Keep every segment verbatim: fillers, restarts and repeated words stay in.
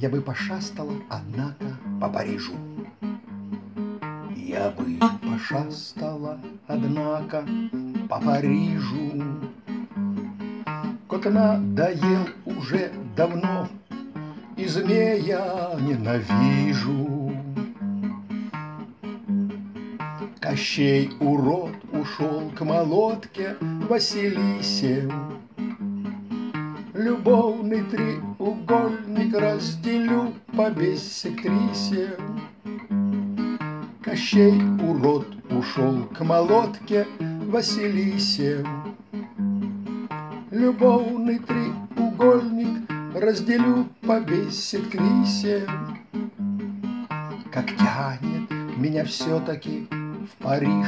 я бы пошастала, однако, по Парижу. Я бы пошастала, однако, по Парижу. Кот надоел уже давно, и змея ненавижу. Кощей урод ушел к молотке Василисе. Любовный треугольник разделю по биссектрисе. Кощей урод ушел к молотке Василисе. Любовный треугольник разделю по биссектрисе. Как тянет меня все-таки в Париж.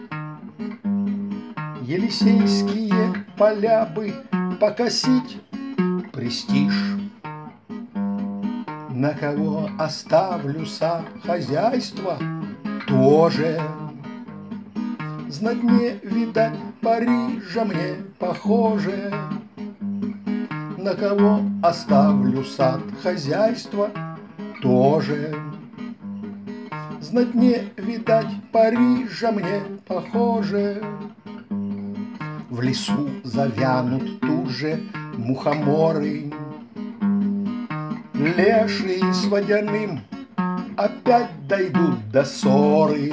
Елисейские поля бы покосить, престиж. На кого оставлю сад, хозяйство тоже. Знать не видать Парижа мне похоже. На кого оставлю сад, хозяйство тоже. Знать не видать Парижа мне похоже. В лесу завянут тут же мухоморы. Леший с водяным опять дойдут до ссоры.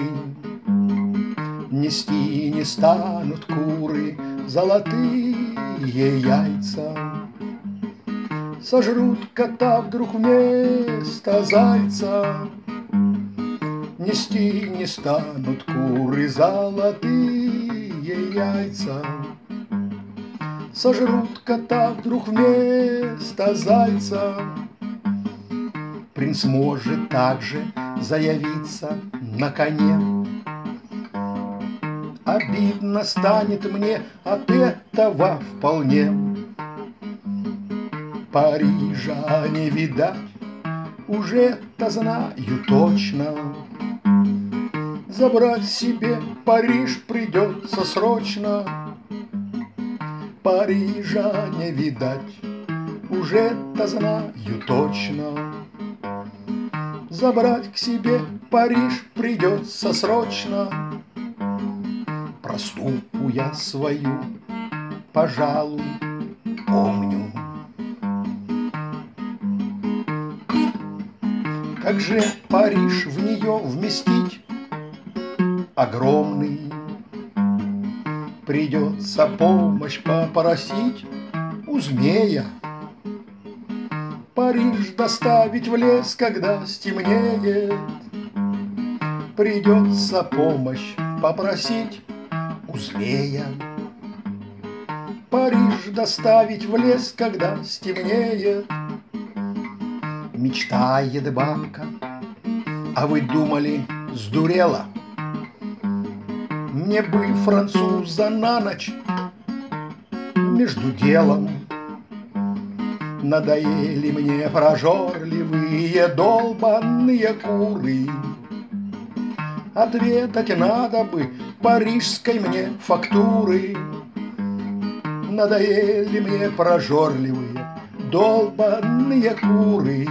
Нести не станут куры золотые яйца. Сожрут кота вдруг вместо зайца. Нести не станут куры золотые яйца. Сожрут кота вдруг вместо зайца. Принц может также заявиться на коне. Обидно станет мне от этого вполне. Парижа не видать, уже-то знаю точно. Забрать себе Париж придется срочно. Парижа не видать, уже-то знаю точно. Забрать к себе Париж придется срочно. Проступу я свою, пожалуй, помню. Как же Париж в нее вместить огромный? Придется помощь попросить у змея. Париж доставить в лес, когда стемнеет. Придется помощь попросить у змея. Париж доставить в лес, когда стемнеет. Мечтает бабка, а вы думали, сдурела? Мне бы француза на ночь между делом. Надоели мне прожорливые долбанные куры. Ответать надо бы парижской мне фактуры. Надоели мне прожорливые долбанные куры.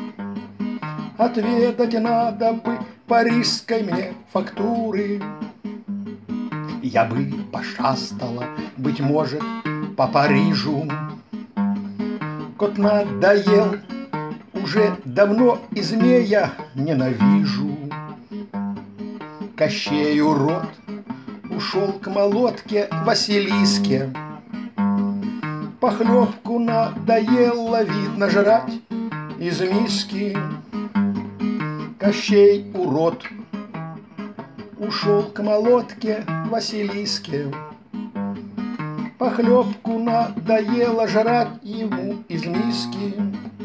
Ответать надо бы парижской мне фактуры. Я бы пошастала, быть может, по Парижу. Кот надоел уже давно, и змея ненавижу. Кощей урод ушел к молотке Василиске. Похлебку надоело, видно, жрать из миски. Кощей урод ушел к молотке Василиске. Похлебку надоело жрать ему из миски.